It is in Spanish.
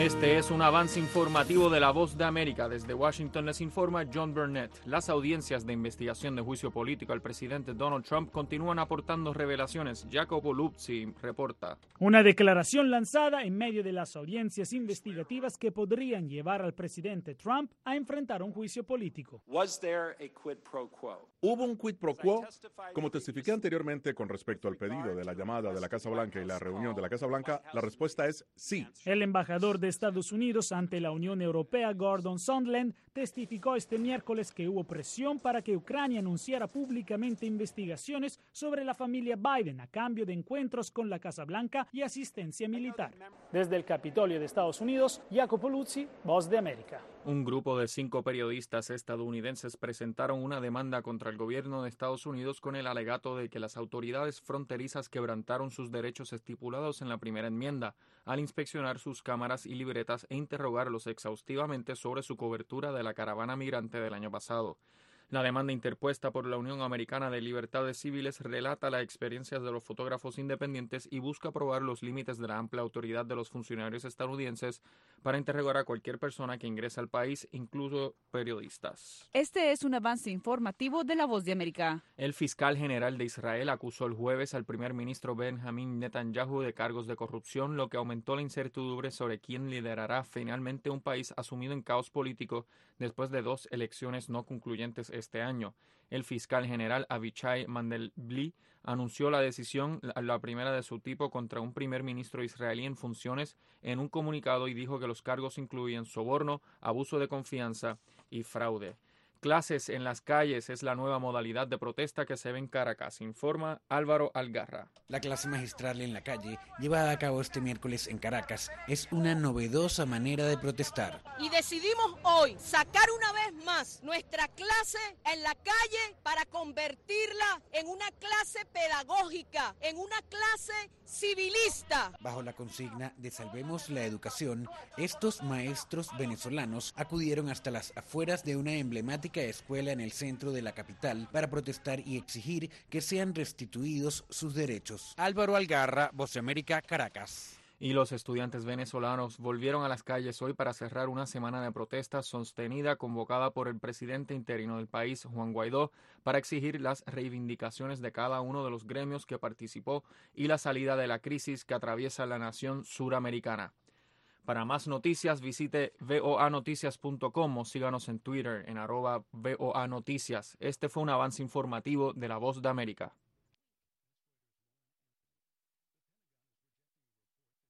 Este es un avance informativo de La Voz de América. Desde Washington les informa John Burnett. Las audiencias de investigación de juicio político al presidente Donald Trump continúan aportando revelaciones. Jacopo Luzzi reporta. Una declaración lanzada en medio de las audiencias investigativas que podrían llevar al presidente Trump a enfrentar un juicio político. ¿Hubo un quid pro quo? Como testifiqué anteriormente con respecto al pedido de la llamada de la Casa Blanca y la reunión de la Casa Blanca, la respuesta es sí. El embajador de Estados Unidos ante la Unión Europea, Gordon Sondland, testificó este miércoles que hubo presión para que Ucrania anunciara públicamente investigaciones sobre la familia Biden a cambio de encuentros con la Casa Blanca y asistencia militar. Desde el Capitolio de Estados Unidos, Jacopo Luzzi, Voz de América. Un grupo de 5 periodistas estadounidenses presentaron una demanda contra el gobierno de Estados Unidos con el alegato de que las autoridades fronterizas quebrantaron sus derechos estipulados en la primera enmienda al inspeccionar sus cámaras y libretas e interrogarlos exhaustivamente sobre su cobertura de la caravana migrante del año pasado. La demanda interpuesta por la Unión Americana de Libertades Civiles relata las experiencias de los fotógrafos independientes y busca probar los límites de la amplia autoridad de los funcionarios estadounidenses para interrogar a cualquier persona que ingrese al país, incluso periodistas. Este es un avance informativo de La Voz de América. El fiscal general de Israel acusó el jueves al primer ministro Benjamin Netanyahu de cargos de corrupción, lo que aumentó la incertidumbre sobre quién liderará finalmente un país asumido en caos político después de 2 elecciones no concluyentes este año. El fiscal general Avichai Mandelblit anunció la decisión, la primera de su tipo, contra un primer ministro israelí en funciones en un comunicado y dijo que los cargos incluían soborno, abuso de confianza y fraude. Clases en las calles es la nueva modalidad de protesta que se ve en Caracas, informa Álvaro Algarra. La clase magistral en la calle, llevada a cabo este miércoles en Caracas, es una novedosa manera de protestar. Y decidimos hoy sacar una vez más nuestra clase en la calle para convertirla en una clase pedagógica, en una clase civilista. Bajo la consigna de Salvemos la Educación, estos maestros venezolanos acudieron hasta las afueras de una emblemática escuela en el centro de la capital para protestar y exigir que sean restituidos sus derechos. Álvaro Algarra, Voz de América, Caracas. Y los estudiantes venezolanos volvieron a las calles hoy para cerrar una semana de protesta sostenida convocada por el presidente interino del país, Juan Guaidó, para exigir las reivindicaciones de cada uno de los gremios que participó y la salida de la crisis que atraviesa la nación suramericana. Para más noticias visite voanoticias.com o síganos en Twitter en @voanoticias. Este fue un avance informativo de La Voz de América.